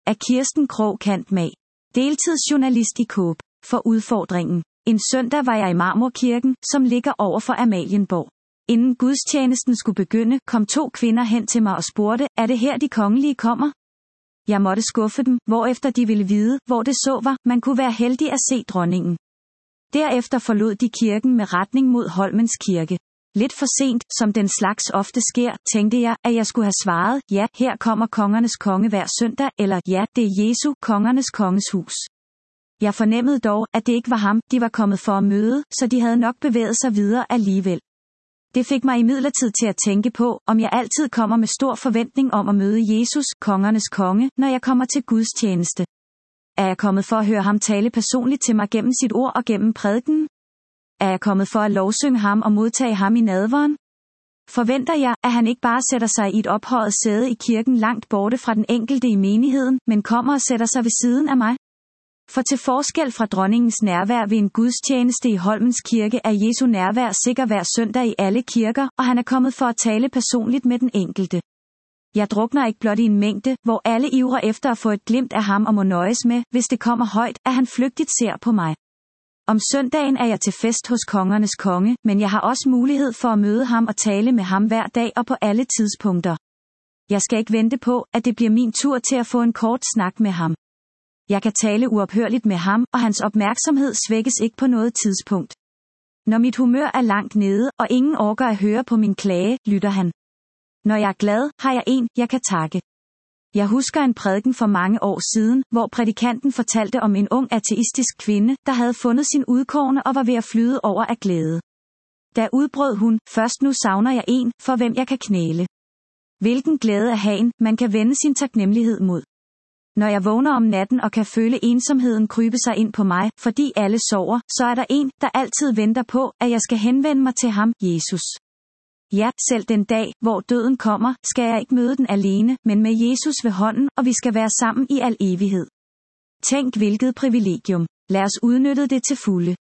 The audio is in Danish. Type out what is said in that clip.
af Kirsten Krogh Cantmag. Deltidsjournalist i Coop. For udfordringen. En søndag var jeg i Marmorkirken, som ligger over for Amalienborg. Inden gudstjenesten skulle begynde, kom 2 kvinder hen til mig og spurgte, er det her de kongelige kommer? Jeg måtte skuffe dem, hvorefter de ville vide, hvor det så var, man kunne være heldig at se dronningen. Derefter forlod de kirken med retning mod Holmens Kirke. Lidt for sent, som den slags ofte sker, tænkte jeg, at jeg skulle have svaret, ja, her kommer kongernes konge hver søndag, eller ja, det er Jesu, kongernes konges hus. Jeg fornemmede dog, at det ikke var ham, de var kommet for at møde, så de havde nok bevæget sig videre alligevel. Det fik mig imidlertid til at tænke på, om jeg altid kommer med stor forventning om at møde Jesus, kongernes konge, når jeg kommer til Guds tjeneste. Er jeg kommet for at høre ham tale personligt til mig gennem sit ord og gennem prædikenen? Er jeg kommet for at lovsynge ham og modtage ham i nadveren? Forventer jeg, at han ikke bare sætter sig i et ophøjet sæde i kirken langt borte fra den enkelte i menigheden, men kommer og sætter sig ved siden af mig? For til forskel fra dronningens nærvær ved en gudstjeneste i Holmens Kirke er Jesu nærvær sikker hver søndag i alle kirker, og han er kommet for at tale personligt med den enkelte. Jeg drukner ikke blot i en mængde, hvor alle ivrer efter at få et glimt af ham og må nøjes med, hvis det kommer højt, at han flygtigt ser på mig. Om søndagen er jeg til fest hos kongernes konge, men jeg har også mulighed for at møde ham og tale med ham hver dag og på alle tidspunkter. Jeg skal ikke vente på, at det bliver min tur til at få en kort snak med ham. Jeg kan tale uophørligt med ham, og hans opmærksomhed svækkes ikke på noget tidspunkt. Når mit humør er langt nede, og ingen orker at høre på min klage, lytter han. Når jeg er glad, har jeg en, jeg kan takke. Jeg husker en prædiken for mange år siden, hvor prædikanten fortalte om en ung ateistisk kvinde, der havde fundet sin udkårne og var ved at flyde over af glæde. Da udbrød hun, først nu savner jeg en, for hvem jeg kan knæle. Hvilken glæde at have en, man kan vende sin taknemmelighed mod. Når jeg vågner om natten og kan føle ensomheden krybe sig ind på mig, fordi alle sover, så er der en, der altid venter på, at jeg skal henvende mig til ham, Jesus. Ja, selv den dag, hvor døden kommer, skal jeg ikke møde den alene, men med Jesus ved hånden, og vi skal være sammen i al evighed. Tænk hvilket privilegium. Lad os udnytte det til fulde.